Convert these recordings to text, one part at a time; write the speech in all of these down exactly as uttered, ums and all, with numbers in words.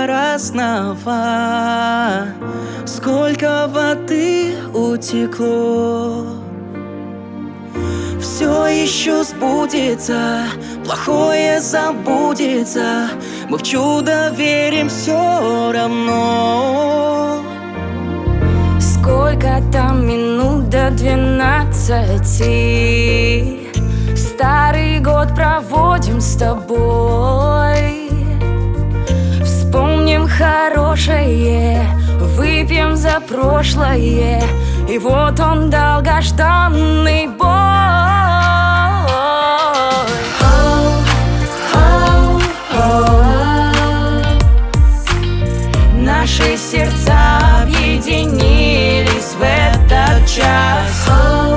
до разного. Сколько воды утекло. Все еще сбудется, плохое забудется. Мы в чудо верим все равно. Сколько там минут до двенадцати? Старый год проводим с тобой. Вспомним хорошее, выпьем за прошлое. И вот он, долгожданный бой. Наши сердца объединились в этот час.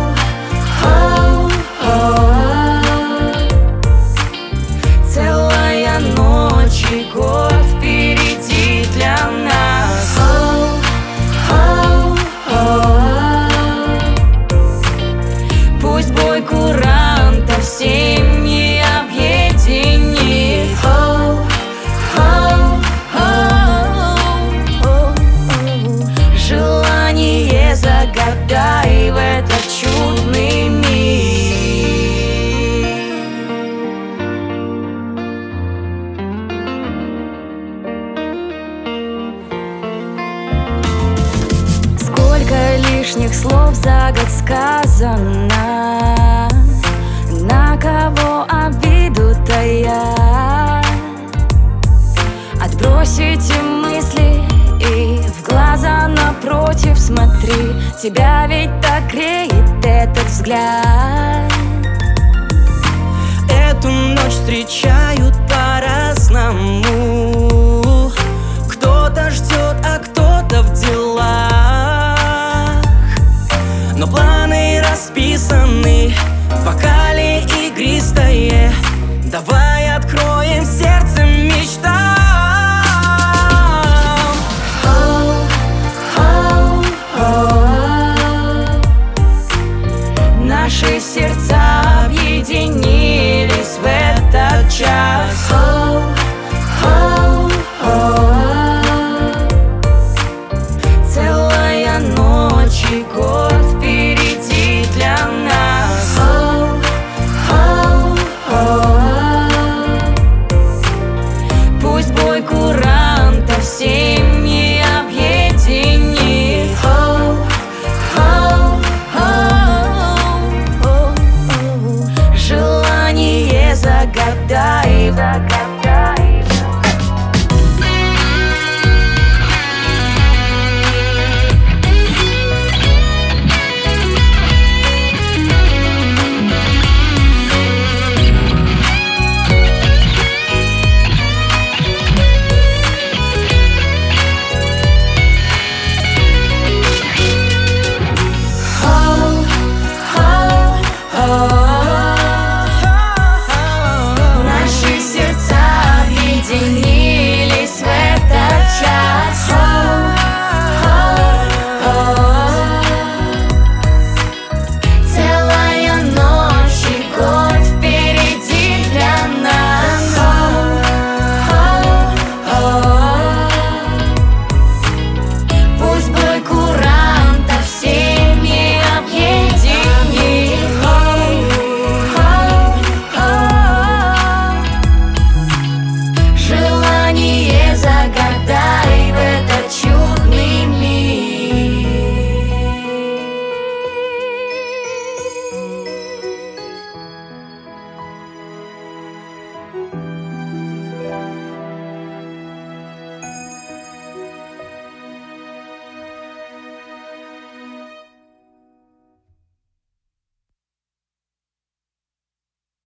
Целая ночь и год впереди для нас. Пусть бой курантов семьи объединит. Желание загадай в этот чудный мир. Сколько лишних слов за год сказано, на кого обиду таят. Отбросите мысли и в глаза напротив смотри. Тебя ведь так греет этот взгляд. Эту ночь встречают по-разному.